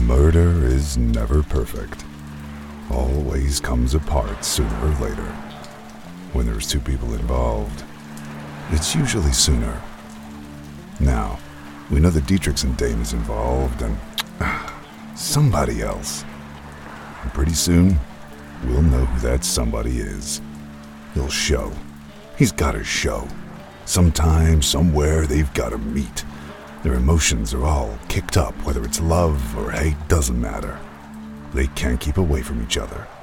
Murder is never perfect. Always comes apart sooner or later. When there's two people involved, it's usually sooner. Now, we know that Dietrichson Dame is involved and somebody else. And pretty soon, we'll know who that somebody is. He'll show. He's gotta show. Sometime, somewhere, they've gotta meet. Their emotions are all kicked up, whether it's love or hate, doesn't matter. They can't keep away from each other.